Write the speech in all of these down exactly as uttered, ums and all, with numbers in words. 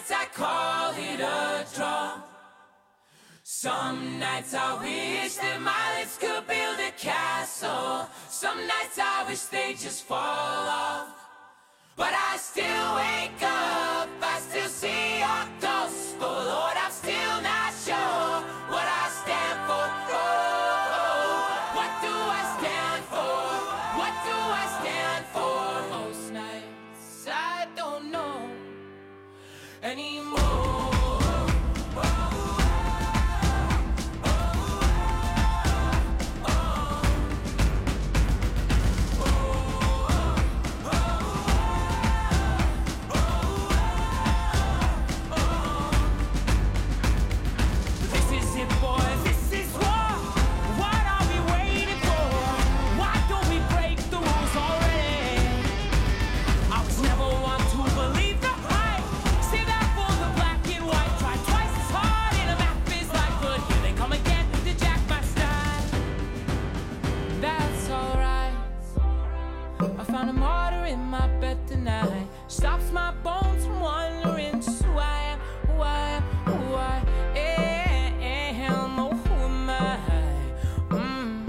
nights I call it a draw. Some nights I wish that my lips could build a castle. Some nights I wish they just fall off. But I still wake up, I still see your ghost. Oh Lord, I'm still not sure what I stand for. Oh, what do I stand for? What do I stand for? Most nights I don't know anymore. Stops my bones from wandering just who I am, who I am, who I am. Oh, who am I? Mm.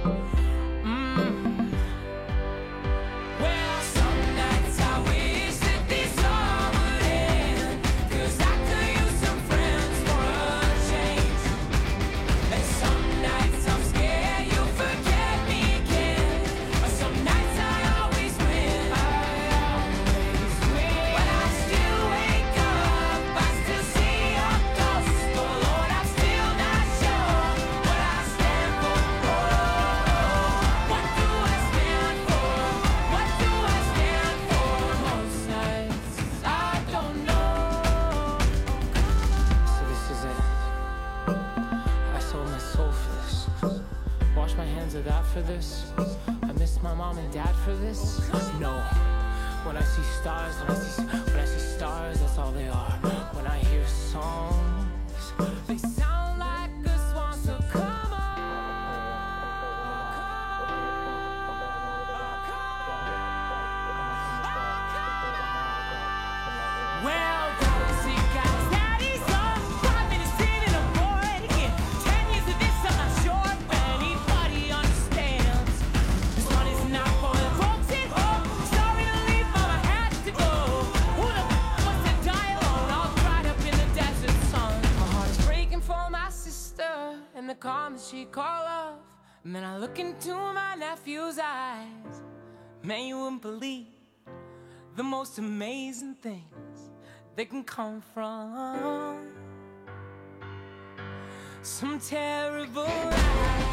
Mm. Well, some nights I wish that this all would end, 'cause I could use some friends for a change. And some nights I'm scared you'll forget me again. But some nights I always win. I that for this, I miss my mom and dad for this. No, when I see stars, when I see when I see stars, that's all they are. When I hear songs, they sound like a swan. So come on, well, galaxy guys, daddy's on. Five minutes in and I'm bored again. Ten years of this, I'm not sure. The calm she call off, and then I look into my nephew's eyes. Man, you wouldn't believe the most amazing things that can come from some terrible lies.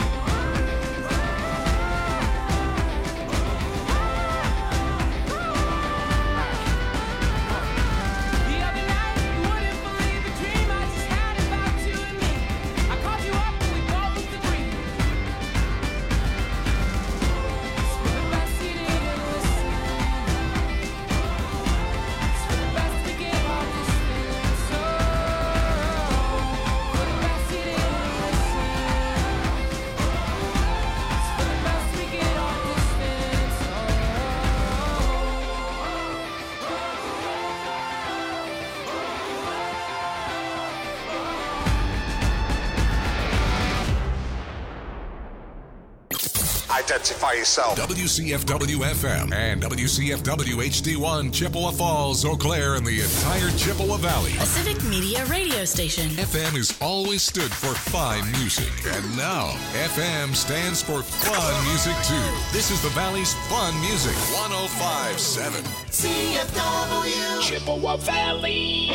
Identify yourself. W C F W F M and W C F W H D one, Chippewa Falls, Eau Claire, and the entire Chippewa Valley. A Civic Media radio station. F M has always stood for fine music. And now, F M stands for fun music, too. This is the Valley's fun music. one oh five point seven. C F W. Chippewa Valley.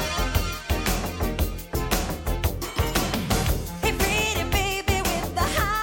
Hey, pretty baby with the high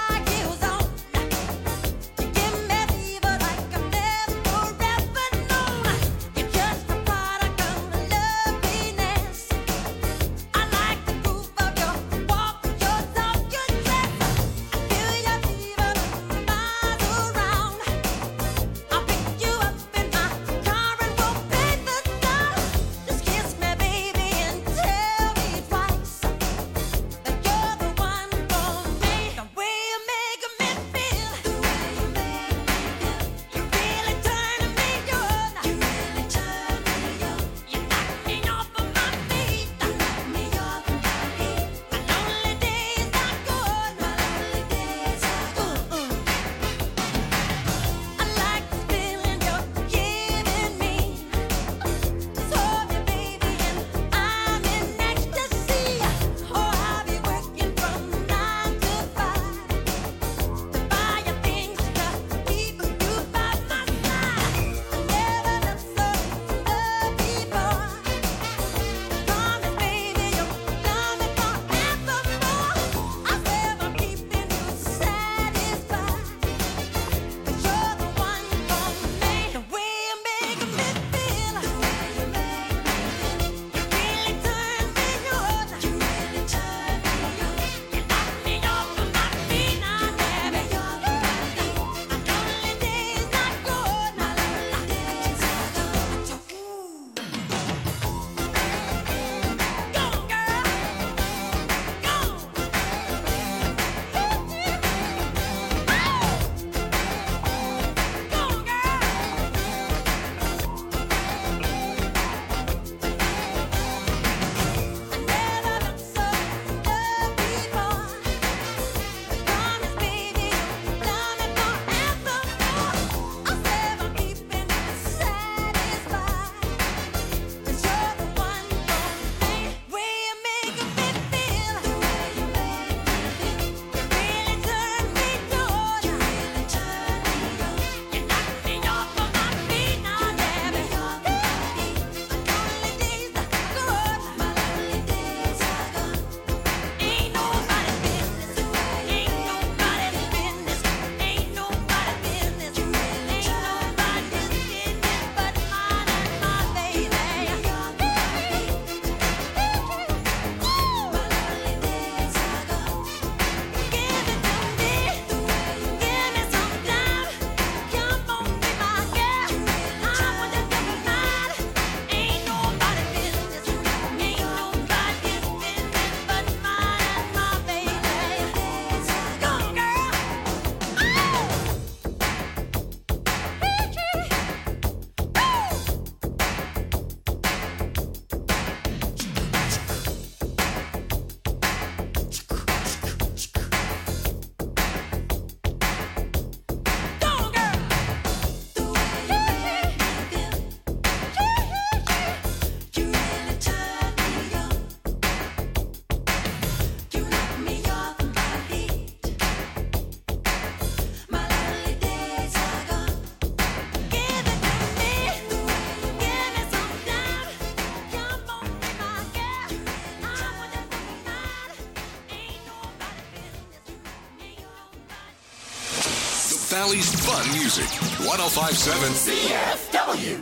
Valley's Fun Music. one oh five point seven C F W.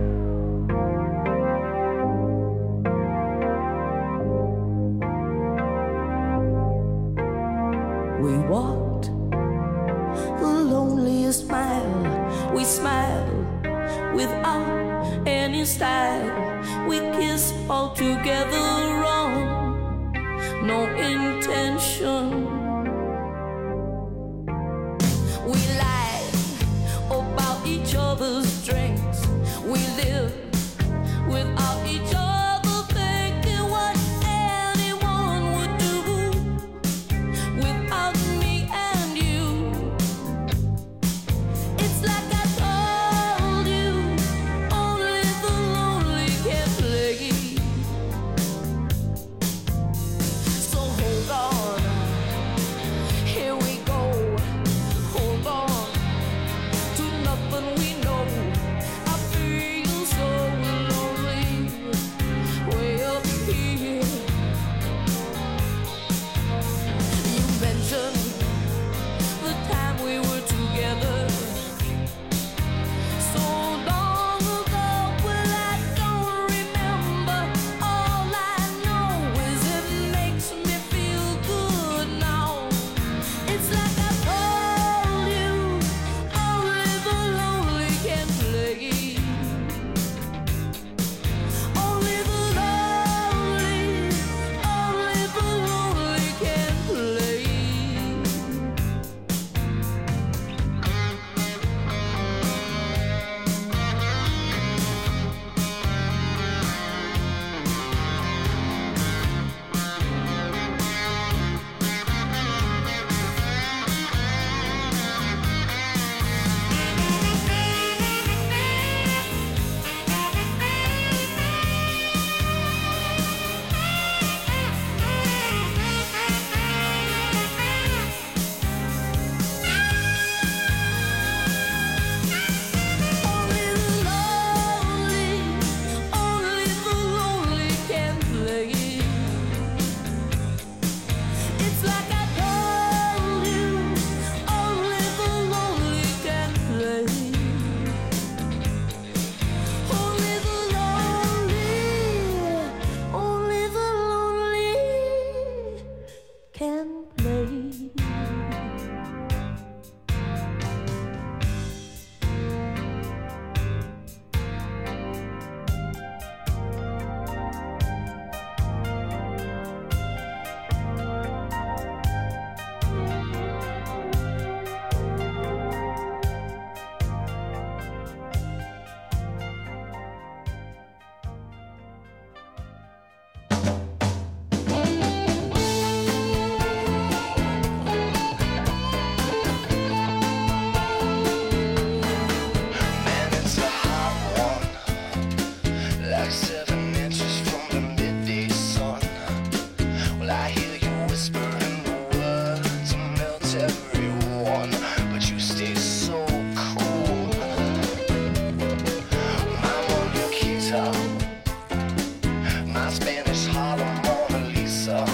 We walked the loneliest mile. We smiled without any style. We kissed all together wrong, no intention. We lied about each other's strengths. We lived without each other thinking what anyone would do without me and you. It's like I told you, only the lonely can play. So hold on, here we go. Hold on to nothing we know. I feel so lonely way up here. You mentioned the time we were together so long ago. Well, I don't remember. All I know is it makes me feel good now. It's like I told you, only the lonely can play. Only the lonely, only the lonely can play. Only the lonely, only the lonely can play. It's like I told you, only the lonely can play. Only the lonely, only the lonely can play. Man, it's a hot one, like seven inches from the midday sun. Well, I hear you whispering the words to melt everyone, but you stay so cool. My Mona Lisa, my Spanish Harlem Mona Lisa.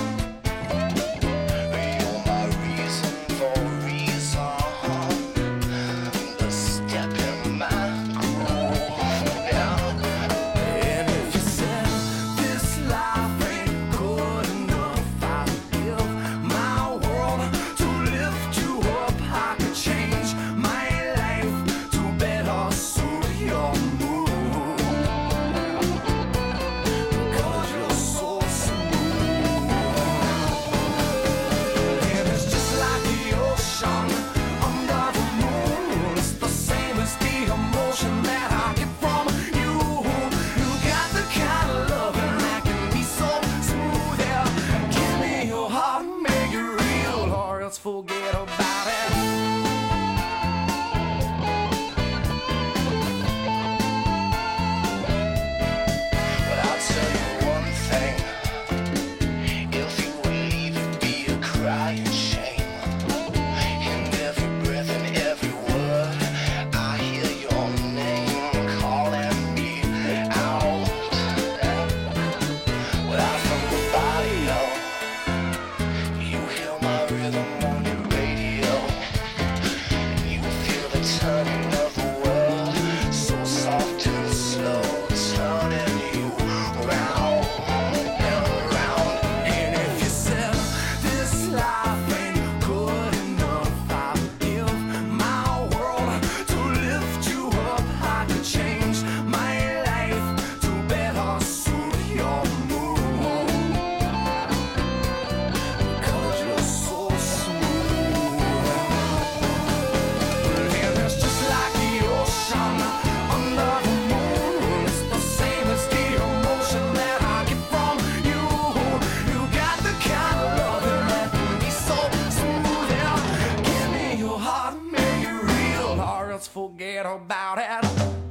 You're my reason for reason. The step in my groove, yeah. And if you said this life ain't good enough, I'd give my world to lift you up. I could change my life to better suit your mood. Because you're so smooth. And it's just like the ocean under the moon. It's the same as the emotion that I get from you. You got the kind of loving that can be so smooth. Yeah, give me your heart, make it real, or else forget about it. But I'll tell you one thing. If you would leave, it'd be a crying shame. In every breath and every word, I hear your name calling me out. Well, I'm from the barrio. You hear my rhythm on your radio. forget about it.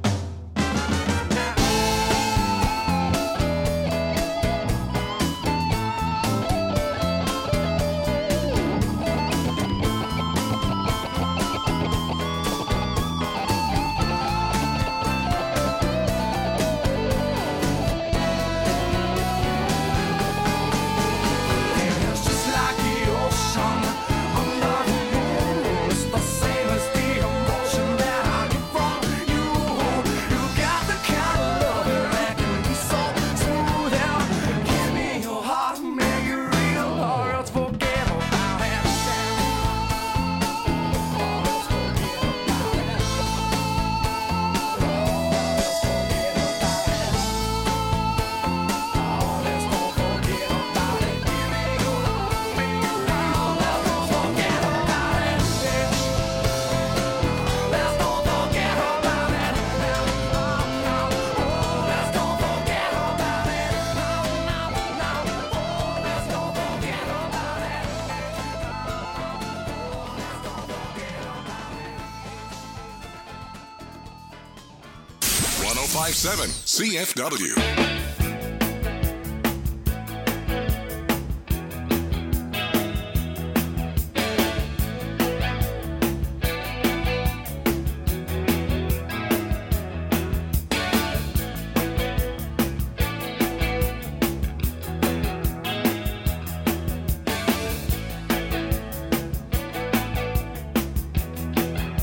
one oh five point seven C F W.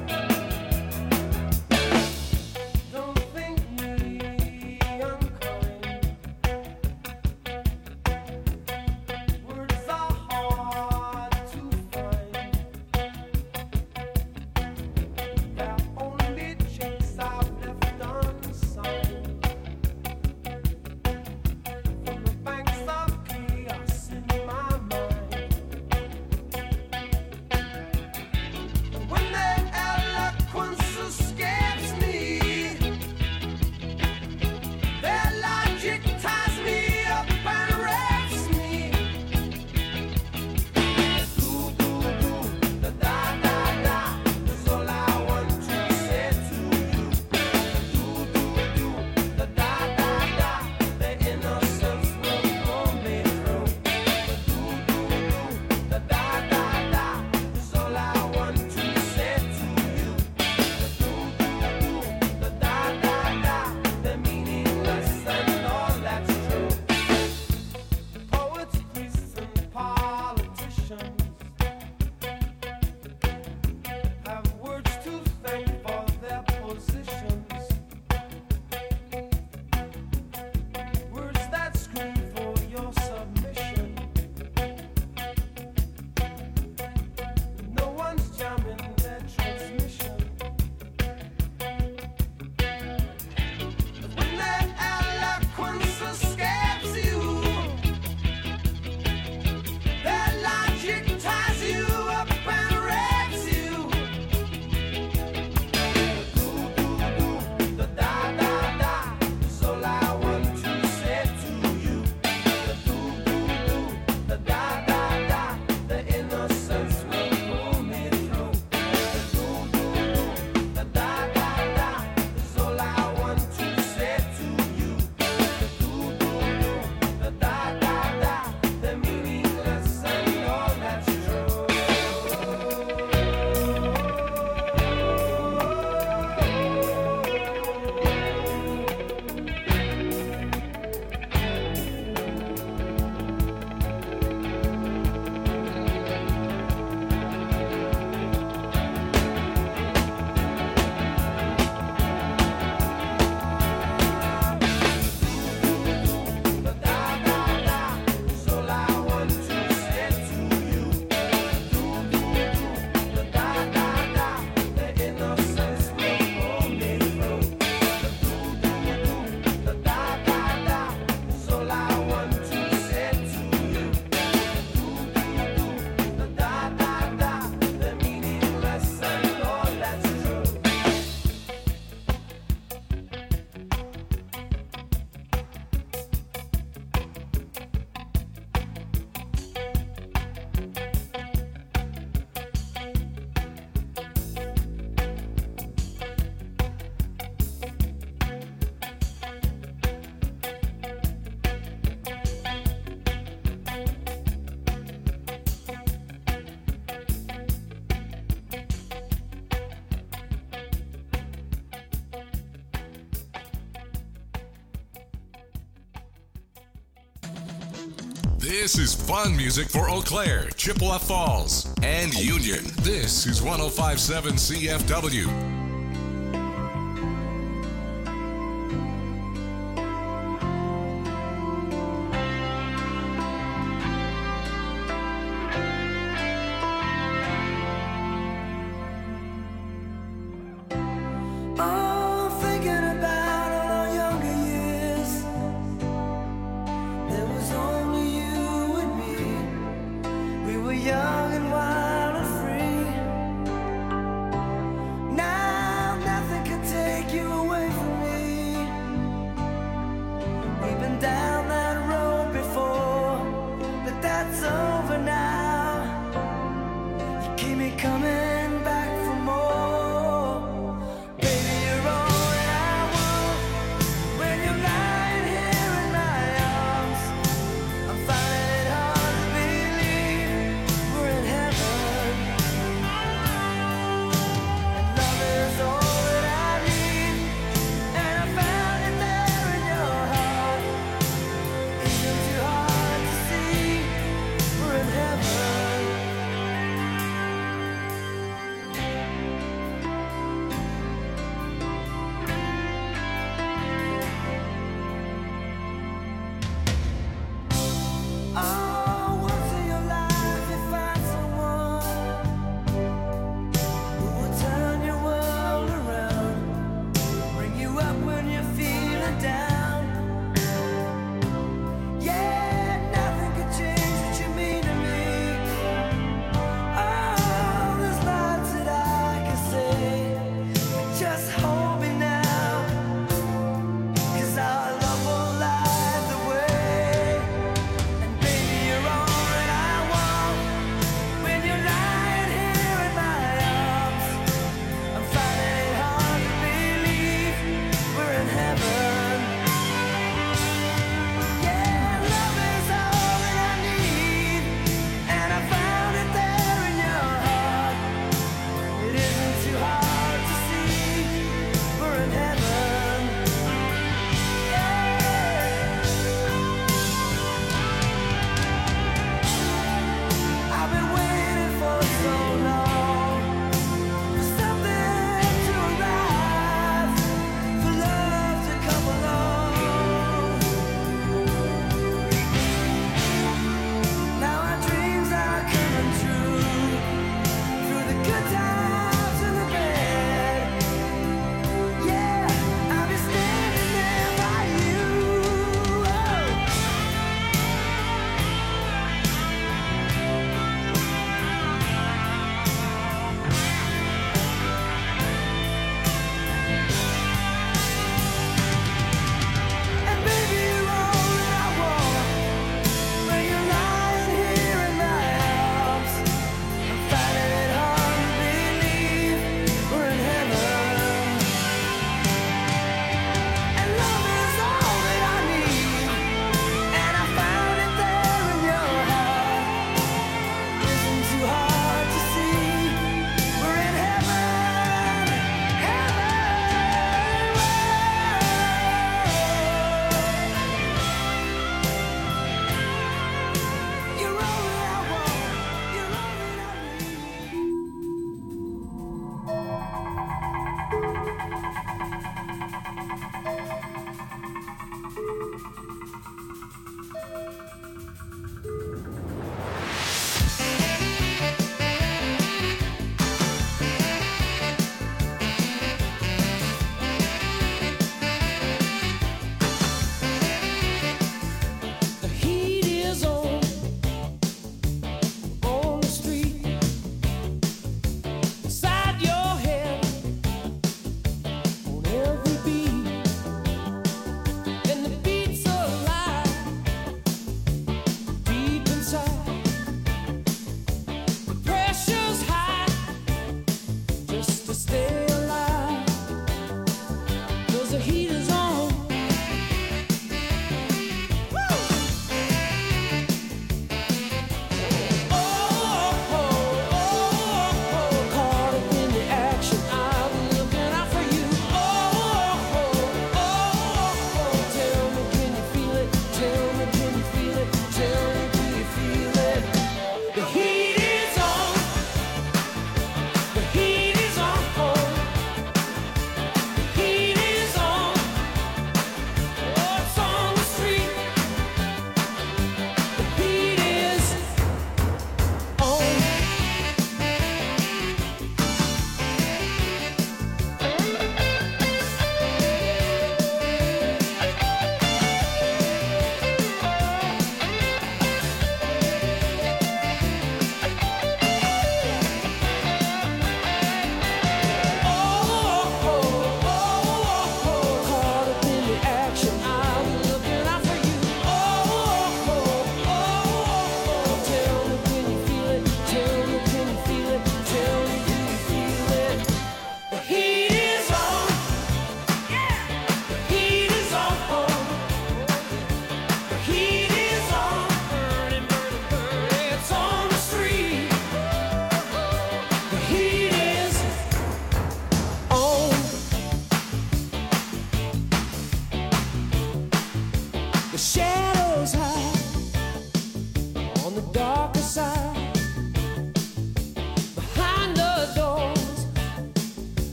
Don't think me, I'm calling This is fun music for Eau Claire, Chippewa Falls, and Union. This is one oh five point seven C F W. Oh, thinking about all our younger years. There was only you and me. We were young and wild and free. Now nothing can take you away from me. We've been down that road before, but that's over now. You keep me coming back for more. Baby, you're all that I want. When you're lying here in my arms, I'm finding it hard to believe we're in heaven. And love is all that I need, and I found it there in your heart. Isn't too hard to see we're in heaven.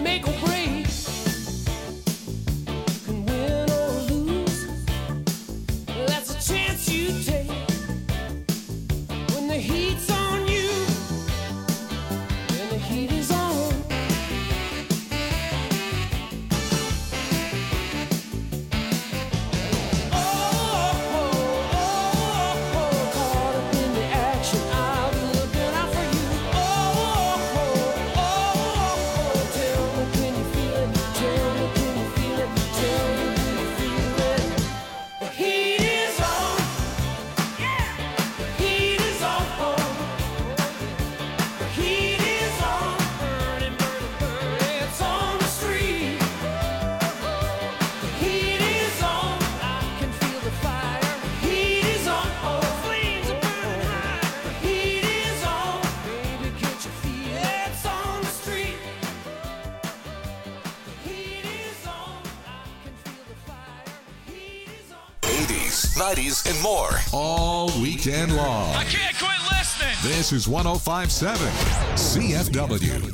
make or break. You can win or lose. That's a chance you take. When the heat's on you, and the heat is on. nineties, and more. All weekend long. I can't quit listening. This is one oh five point seven C F W.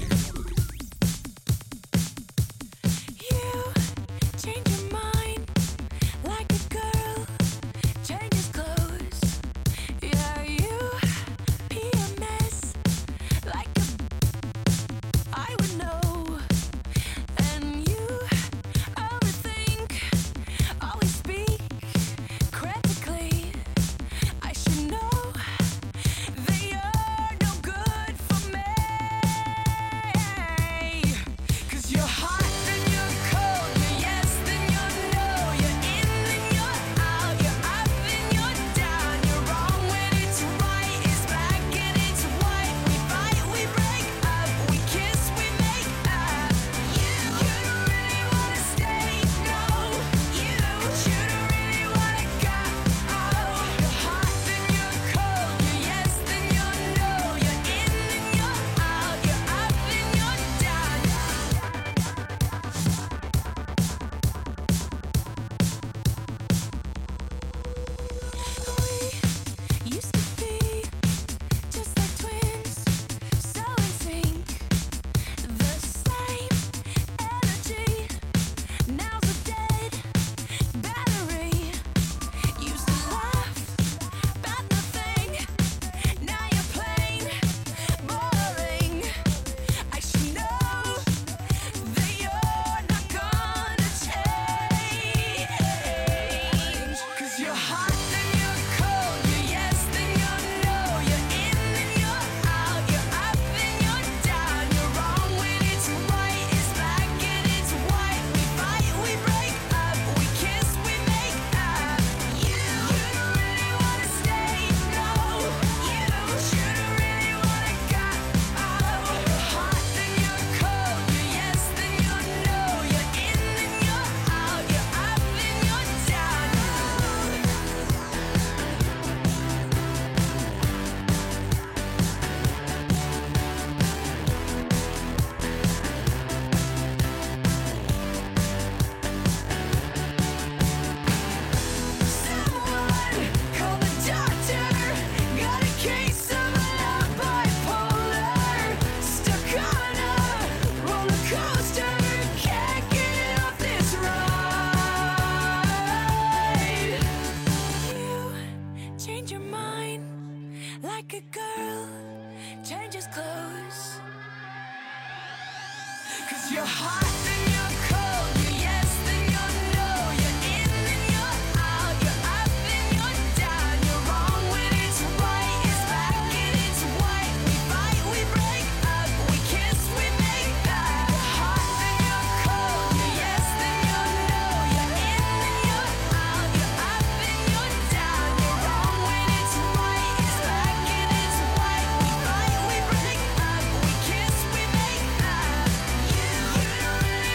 You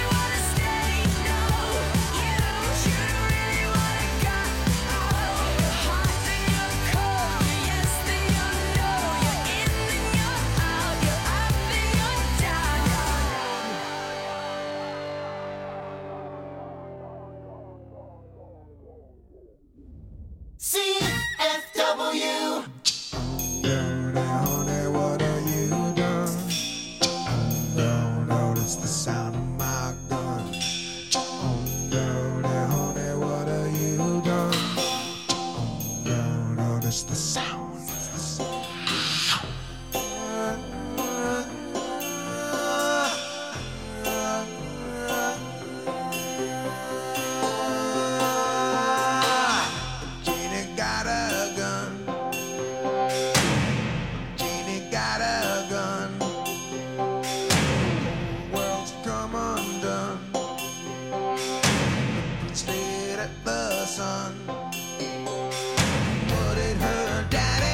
sound. Jeannie got a gun. Jeannie got a gun. The world's come undone. Stayed at the sun. What did her daddy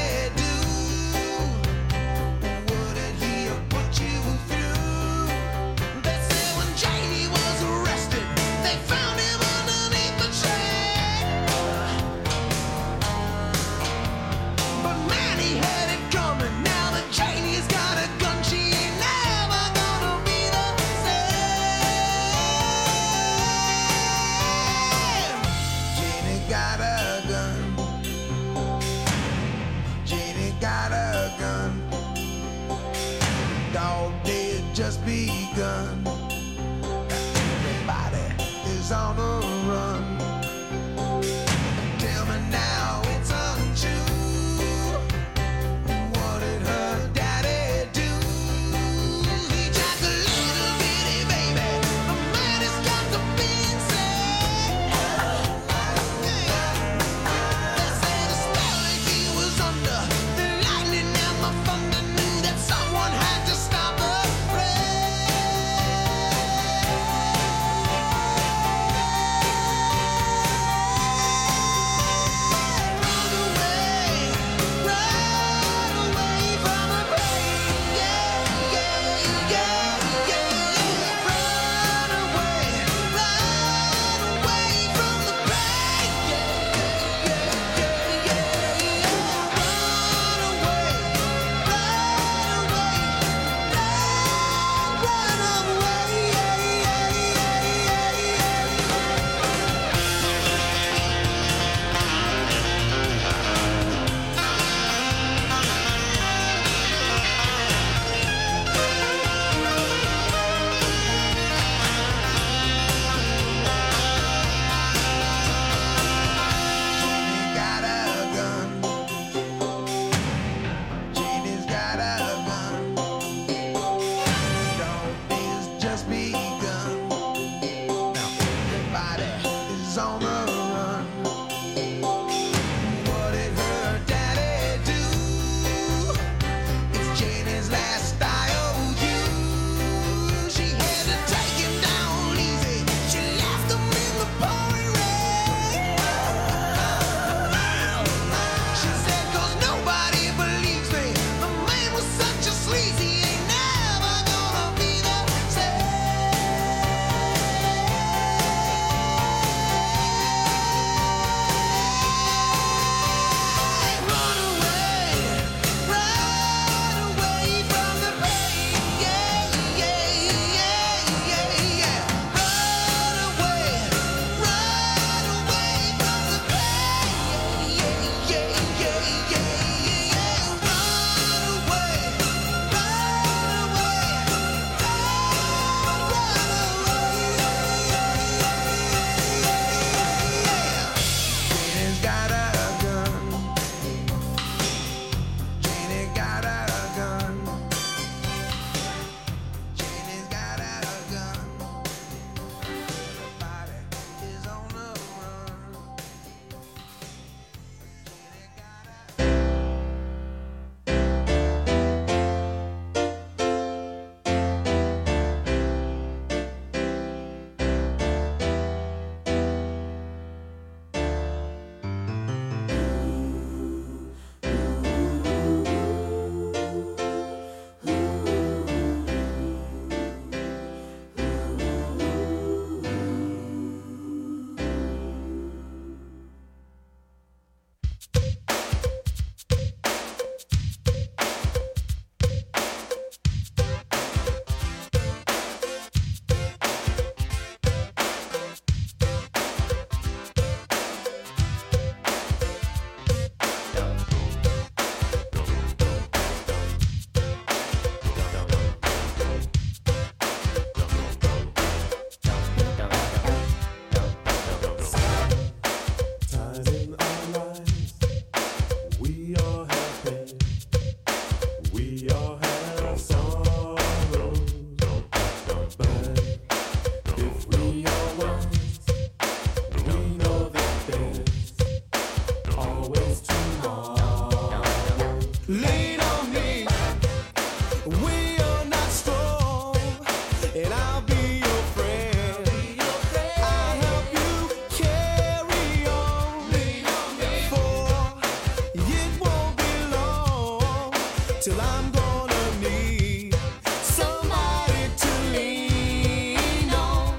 Lean on me. We are not strong, and I'll be your friend. I'll help you carry on. For it won't be long till I'm gonna need somebody to lean on.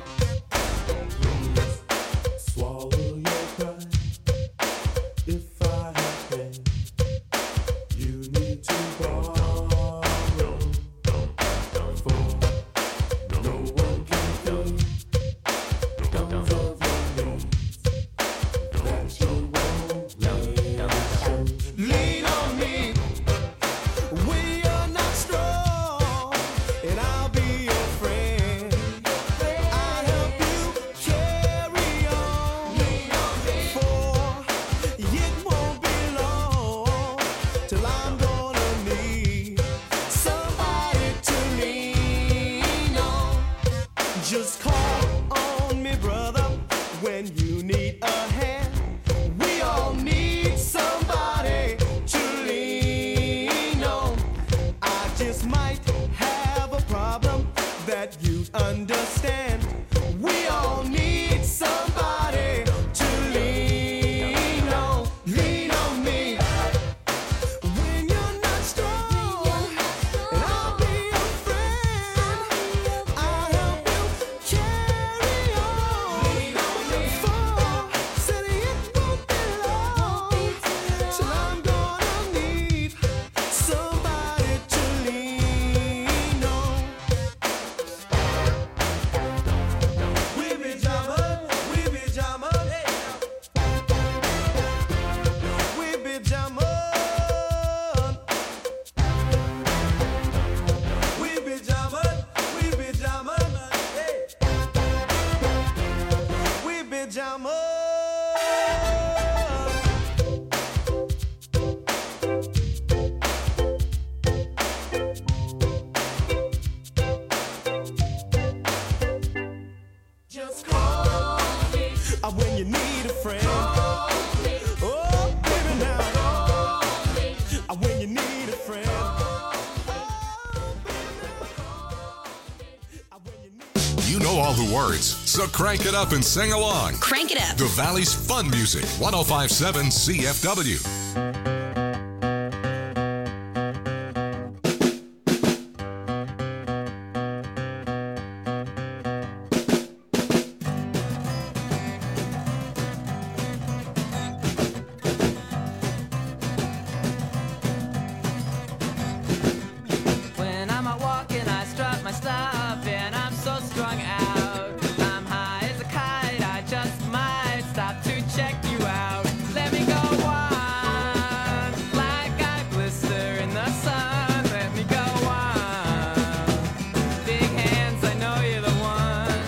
Swallow your pride. If I have pain, you need to borrow. For no one can fill those of your needs that you won't let. Lean on me. We are not strong, and I'll be your friend. I'll help you carry on. For it won't be long till I'm gonna need somebody to lean on. Just call on me, brother, when you need a hand. We all need somebody to lean on. I just might have a problem that you'd understand. We all need somebody to lean on. Lean on me. When you're not strong, and I'll be your friend. I'll help you carry on. For said it won't be long till I'm gonna need somebody to lean on. We be jamming, we be jamming, we be jamming, we be jamming, we be jamming, we be jamming. Just call me uh, when you need a friend. Oh, baby, now. Uh, when you need a friend. Uh, when you need- You know all the words, so crank it up and sing along. Crank it up. The Valley's Fun Music, one oh five point seven C F W. When I'm out walking, I strut my stuff, and I'm so strung out. I'm high as a kite, I just might stop to check you out. Let me go on, like I blister in the sun. Let me go on. Big hands, I know you're the one.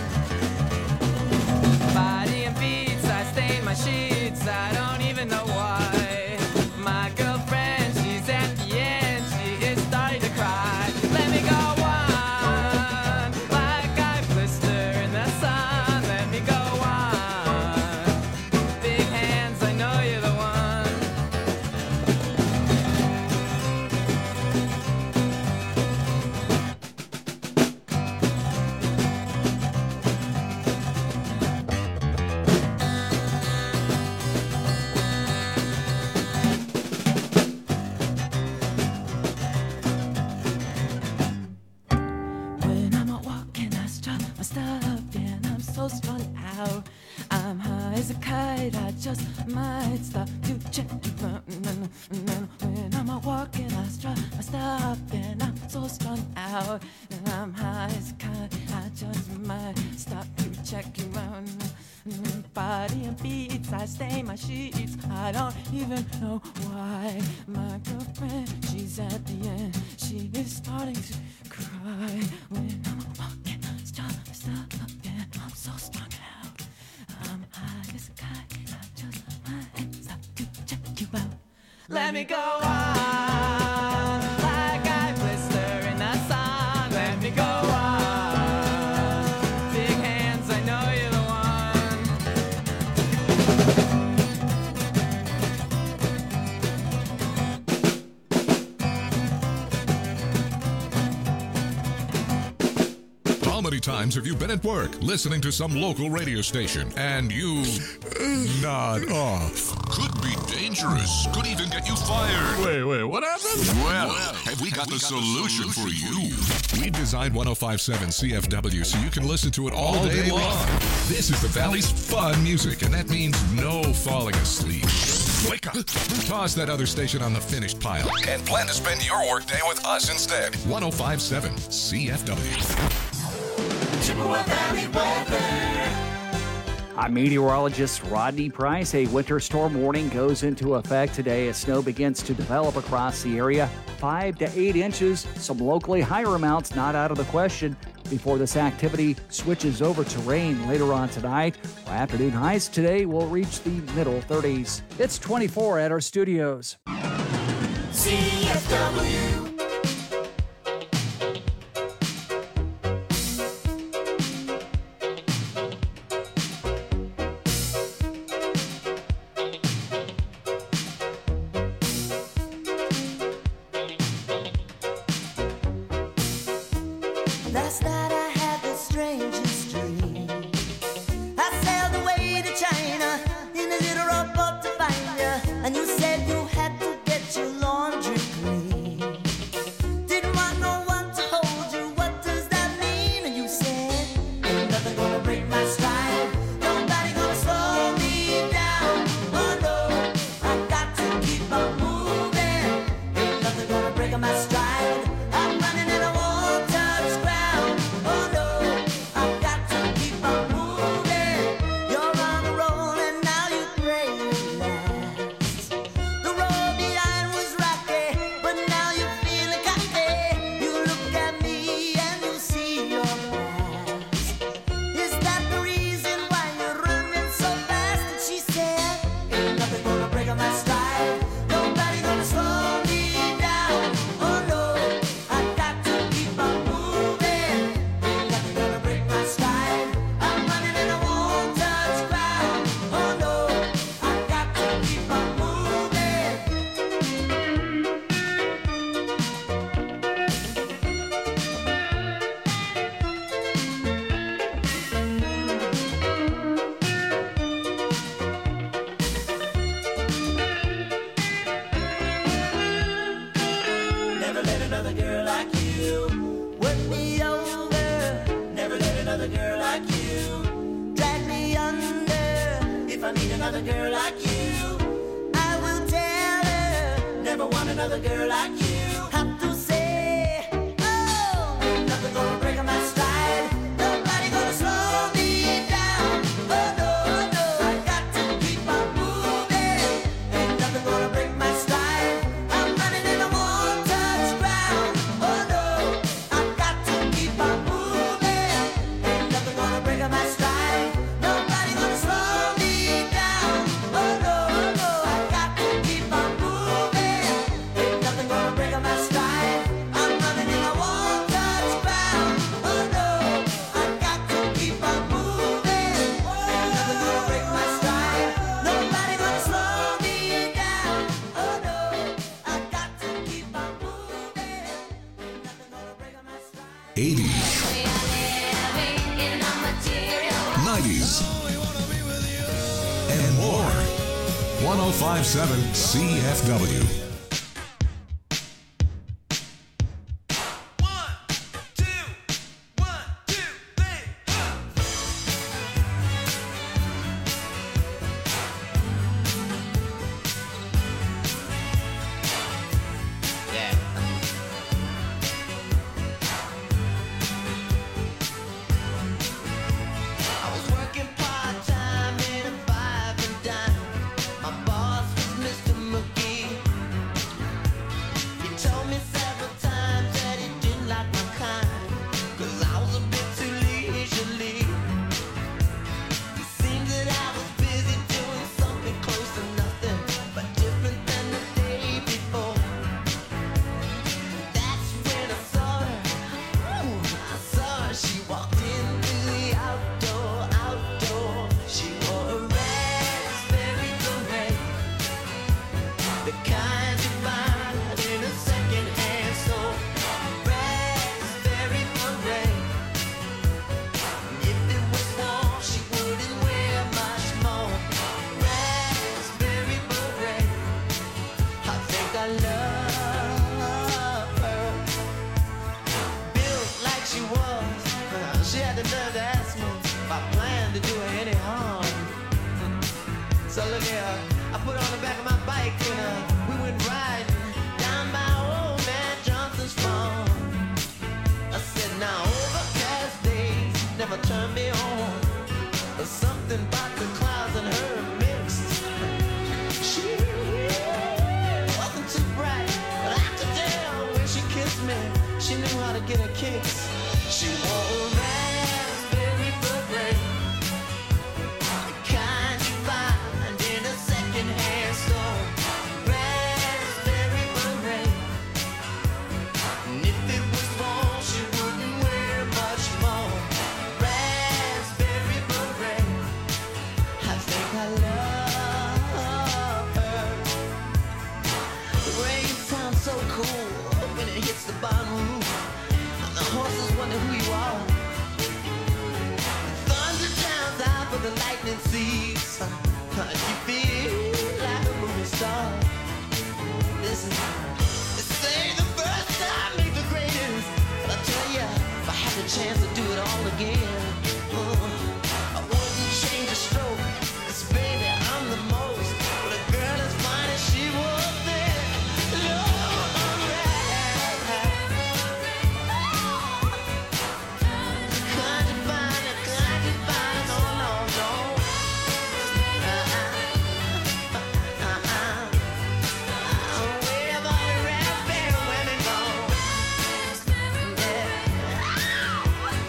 Body and beats, I stain my sheets, I don't even know why. My girlfriend, she's at the end, she is starting to cry. Let me go on, like I blister in the sun. Let me go on. Big hands, I know you're the one. When I'm out walking, I strut my stuff, and I'm so strung out. I'm high as a kite, I just might stop to check you out. When I'm out walking, I strut my stuff, and I'm so strung out. And I'm high as a kite, I just might stop to check you out. Body and beats, I stain my sheets, I don't even know why. My girlfriend, she's at the end, she is starting to cry. When I'm walking, stop, stop, and I'm so strung out. I'm high as a kite, I just might stop to check you out. Let me go on, like I blister in the sun. Let me go on. Big hands, I know you're the one. many times have you been at work listening to some local radio station and you nod off? Could be dangerous. Could even get you fired. Wait, wait, what happened? Well, have we got the solution for you? We designed one oh five point seven C F W so you can listen to it all day long. This is the Valley's fun music, and that means no falling asleep. Wake up. Toss that other station on the finished pile and plan to spend your workday with us instead. one oh five point seven C F W. Chippewa Valley weather. I'm meteorologist Rodney Price. A winter storm warning goes into effect today as snow begins to develop across the area. Five to eight inches, some locally higher amounts not out of the question before this activity switches over to rain later on tonight. Our afternoon highs today will reach the middle thirties. It's twenty-four at our studios. C F W. Last night I had the strangest dream. I sailed away to China in a little rowboat to find you, and you said you had to get your laundry clean. Didn't want no one to hold you. What does that mean? And you said, ain't nothing gonna break my stride. Nobody gonna slow me down. Oh no, I got to keep on moving. Ain't nothing gonna break my stride. I'm running and I won't touch ground. Oh no, I've got to keep on moving. You're on a roll and now you pray it lasts. The road behind was rocky, but now you're feeling cocky. You look at me and you see your past. Is that the reason why you're running so fast? And she said, ain't nothing gonna break my stride. Nobody gonna slow me down. Oh no, I got to keep on moving. Ain't nothing gonna break my stride. I'm running and I won't touch ground. Oh no, I got to keep on moving. Never let another girl like you work me over. Never let another girl like you drag me under. If I meet another girl like you, I will tell her. Never want another girl like you. Have to say, oh, ain't nothing gonna break my stride. Nobody gonna slow me down. Oh no, no, I got to keep on moving. Ain't nothing gonna break my stride. I'm running and I won't touch ground. Oh no, I've got to keep on moving. Ain't nothing gonna break my stride. Nobody gonna slow me down. Oh no, no, I got to keep on moving. Ain't nothing gonna break my stride. I'm running and I won't touch ground. Oh no, I got to keep on moving. Ain't nothing gonna break my stride. Nobody gonna slow me down. Oh no, I got to keep on moving. Ain't nothing gonna break my stride. eighties, nineties, and more. one oh five point seven C F W. I was working part-time in a five and dime. My boss was Mister McGee. turn me on. Something about the clouds and her mixed. She wasn't too bright, but I could tell when she kissed me, she knew how to get her kicks. She wore a raspberry beret, the kind you find in a second-hand store. Raspberry beret, and if it was wrong, she wouldn't wear much more. Raspberry beret, I think I love her. The rain sounds so cool when it hits the barn roof. The horses wonder who you are. The thunder drowns out, but the lightning sees. You feel like a movie star. Listen, they say the first time ain't the greatest, but I tell ya, if I had the chance to do it all again, uh, I wouldn't change a stroke. 'Cause baby, I'm the most. But a girl as fine as she was there, Lord, can't you find it? Can't you find it? No, no, no. Uh-uh. Uh-uh. Where have all the raspberry women gone? Yeah.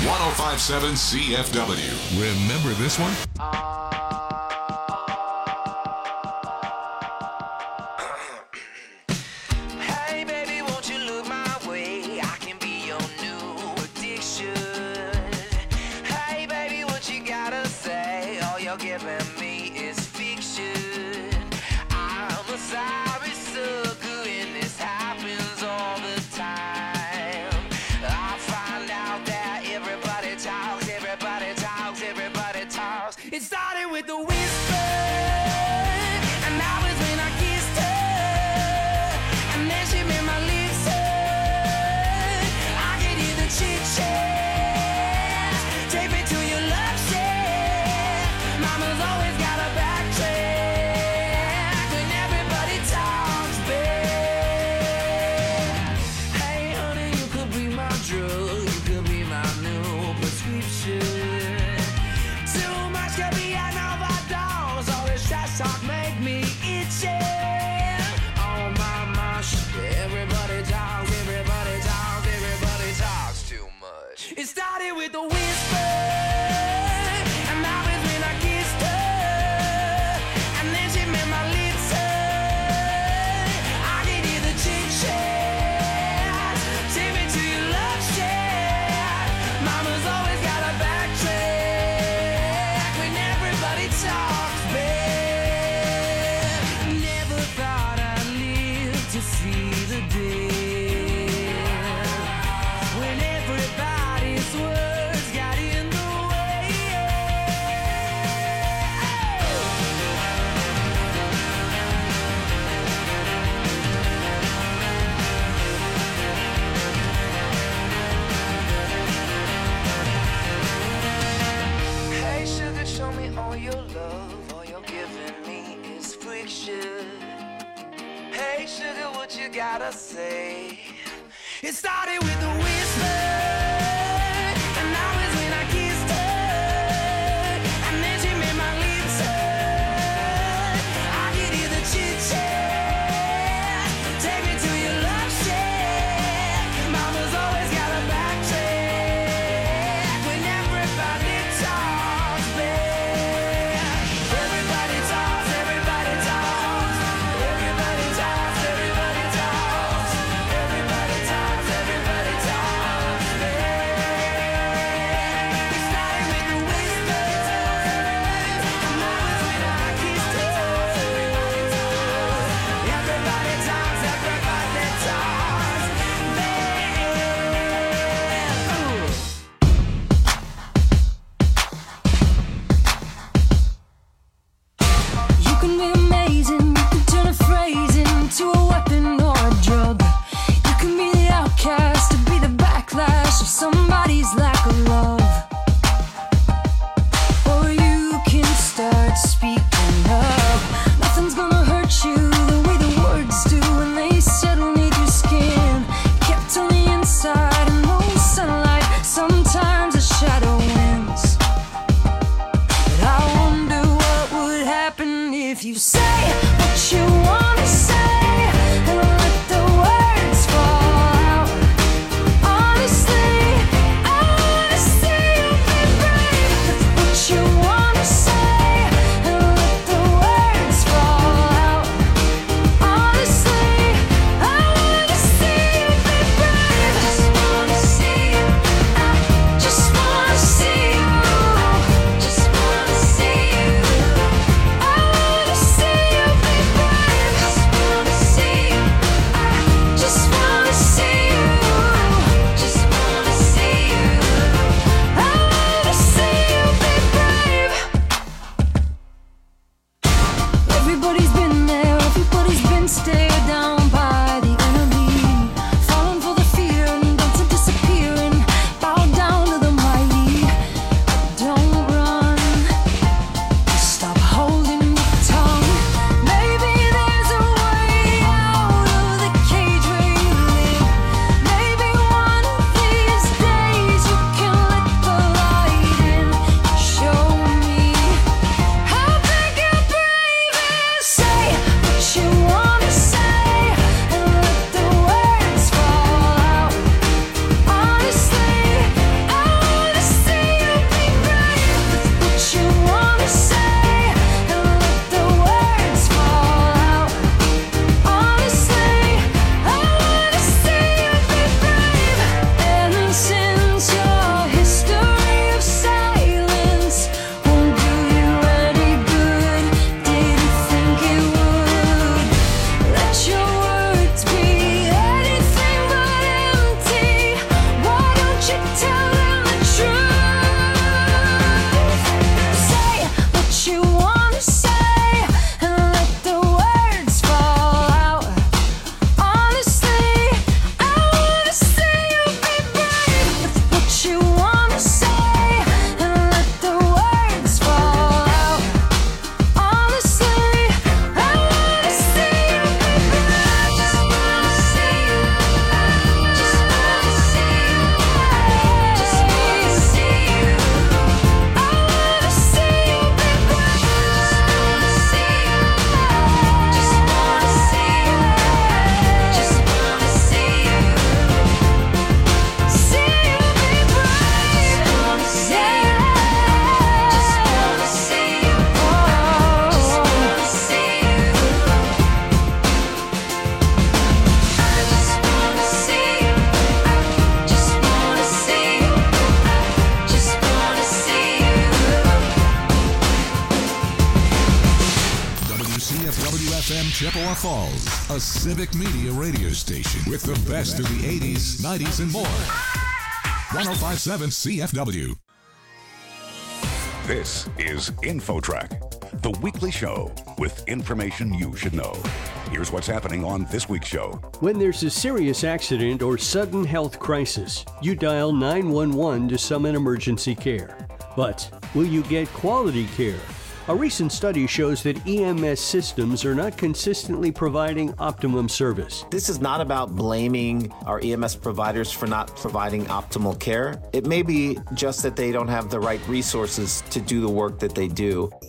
one oh five point seven C F W. Remember this one? Hey baby, won't you look my way? I can be your new addiction. Hey baby, what you gotta say? All you're giving me is fiction. I'm a sorry sucker and this happens all the time. I find out that everybody talks, everybody talks, everybody talks. It started with the whisper, and that was when I kissed her. And then she made my lips hurt. I could hear the chit-chat. Take me to your love shack. Mama's always got a backtrack when everybody talks back. Hey honey, you could be my drug. You could be my new prescription. Too much could be an overdose. All this trash talk make me itchy. Oh my gosh, everybody talks, everybody talks, everybody talks too much. It started with a whisper, and that was when I kissed her. And then she made my lips hurt. I could hear the chit-chat. Take me to your love shack. Mama's always got a backtrack when everybody talks back. Never thought I'd live to see the day when everybody's words got in the way. Hey sugar, show me all your love. All you're giving me is friction. Hey sugar, what you gotta say? It started with a whisper, and that was when I kissed her. And then she made my lips hurt. I could hear the chit-chat. Take me to your love shack. Mama's always got a backtrack when everybody talks back. Everybody talks, everybody talks. Everybody talks, everybody talks. Everybody talks, everybody talks. Chippewa Falls, a civic media radio station with the best of the eighties, nineties, and more. one oh five point seven C F W. This is InfoTrack, the weekly show with information you should know. Here's what's happening on this week's show. When there's a serious accident or sudden health crisis, you dial nine one one to summon emergency care. But will you get quality care? A recent study shows that E M S systems are not consistently providing optimum service. This is not about blaming our E M S providers for not providing optimal care. It may be just that they don't have the right resources to do the work that they do.